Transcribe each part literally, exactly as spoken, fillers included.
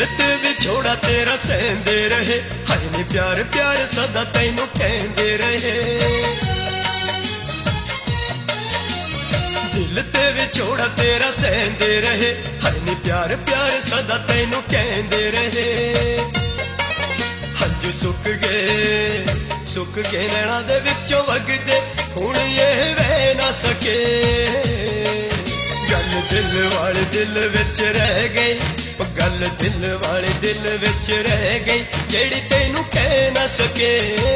दिल ते विछोड़ा तेरा सहंदे रहे, हाय नी प्यार प्यार सदा तैनू कहंदे रहे। दिल ते विछोड़ा तेरा सहंदे रहे, हाय नी प्यार प्यार सदा तैनू कहंदे रहे। हंजू सुक गए सुक गए नैना दे विचों वगदे, हुण ये वह ना सके। गल दिल वाले दिल विच रह गई, गल दिल वाले दिल विच रह गई, जेड़ी तैनू कह ना सके।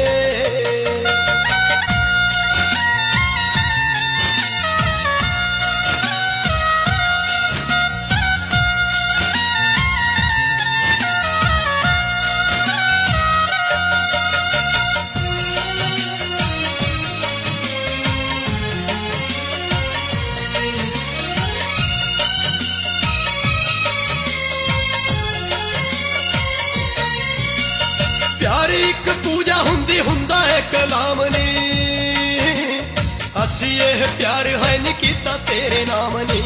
प्यार एक पूजा हुंदी हुंदा है कलाम नी, असी यह प्यार है नी कीता तेरे नाम नी।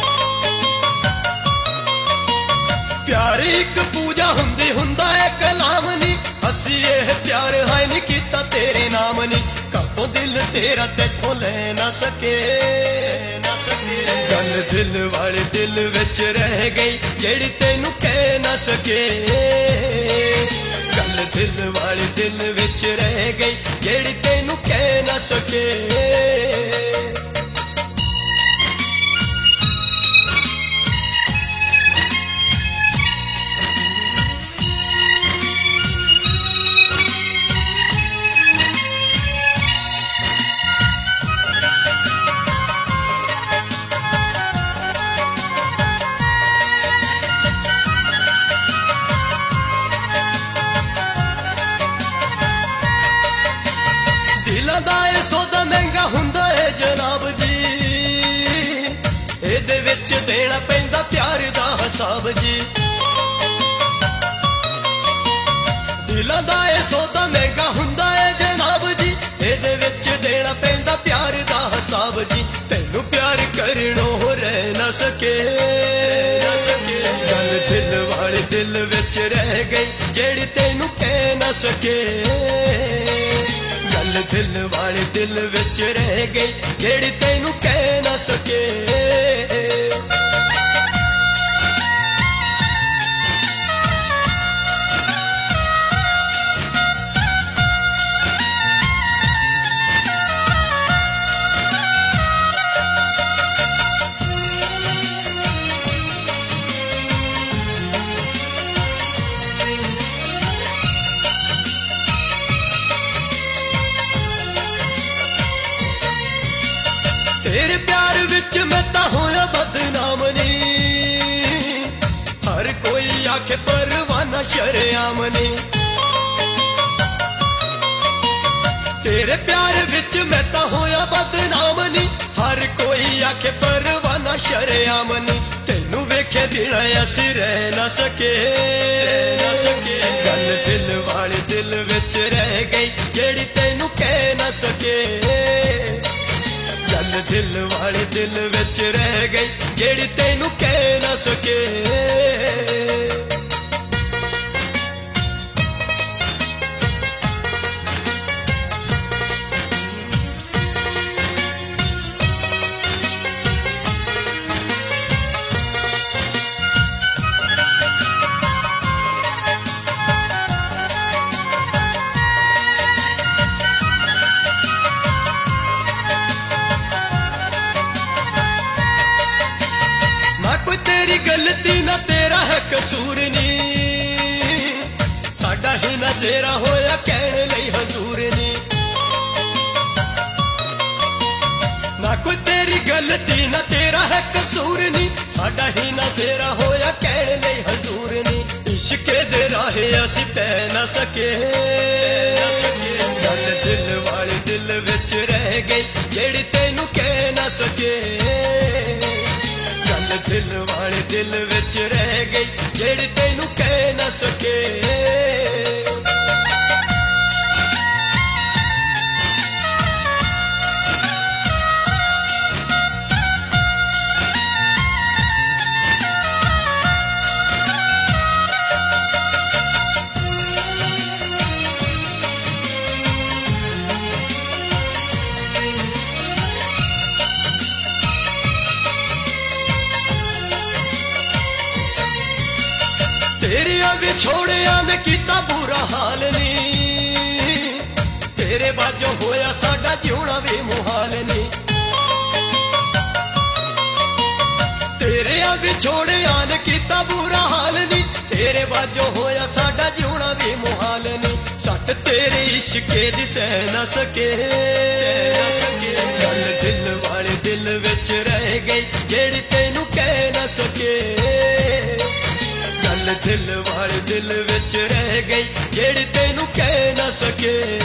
प्यार एक पूजा हुंदी हुंदा है कलाम नी, असी यह प्यार है नी कीता तेरे नाम नी। कातों दिल तेरा तेथों ले ना सके ना सके। गल दिल वाले दिल विच रह गई, जेड़ी तैनू कह ना सके। गल दिल वाले दिल विच रह गई, जेड़ी तैनू कह ना सके। दिलां दा ए सौदा महंगा हुंदा है जनाब जी, इहदे विच देना पैंदा प्यार दा हिसाब जी। दिलां दा ए सौदा महंगा हुंदा है जनाब जी, इहदे विच देना पैंदा प्यार दा हिसाब जी। तैनू प्यार करनो रह ना सके ना सके। गल दिल वाले दिल विच रह गई, जेड़ी तैनू कह ना सके। गल दिल वाले दिल विच रह गई, जेड़ी तैनू कह ना सके। तेरे प्यार विच मैं तां होया बदनाम नी, हर कोई आखे परवाना शरेआम नी। तेरे प्यार विच मैं तां होया बदनाम नी, हर कोई आखे परवाना शरेआम नी। तैनू वेखे दिन असी रह ना सके ना सके। गल दिल वाले दिल विच रह गई, जेड़ी तैनू कह ना सके। गल दिल वाले दिल विच रह गई, जेड़ी तैनू कह ना सके। गलती ना तेरा है कसूर नी, साडा ही ना तेरा होया कहने लई हजूर नी। ना कोई तेरी गलती ना तेरा है कसूर नी, साडा ही ना तेरा होया कहने लई हजूर नी। इश्के दे राहे असी पै ना सके ना सके। गल दिल वाले दिल विच रह गई, जेड़ी तैनू कह ना सके। दिल वाले दिल विच रह गई, जेड़ी तैनू कह ना सके। तेरिया विछोड़िया ने कीता बुरा हाल नी, तेरे बाजों होया साडा जीना भी मुहाल नी। तेरिया विछोड़िया ने कीता बुरा हाल नी, तेरे बाजों होया साडा जीना भी मुहाल नी। सट तेरे इश्के दी सह न सके, गल दिल वाले दिल विच रह गई जेड़ी तेनू कह न सके। गल दिल वाले दिल विच रह गई जेड़ी तेनू कह न सके।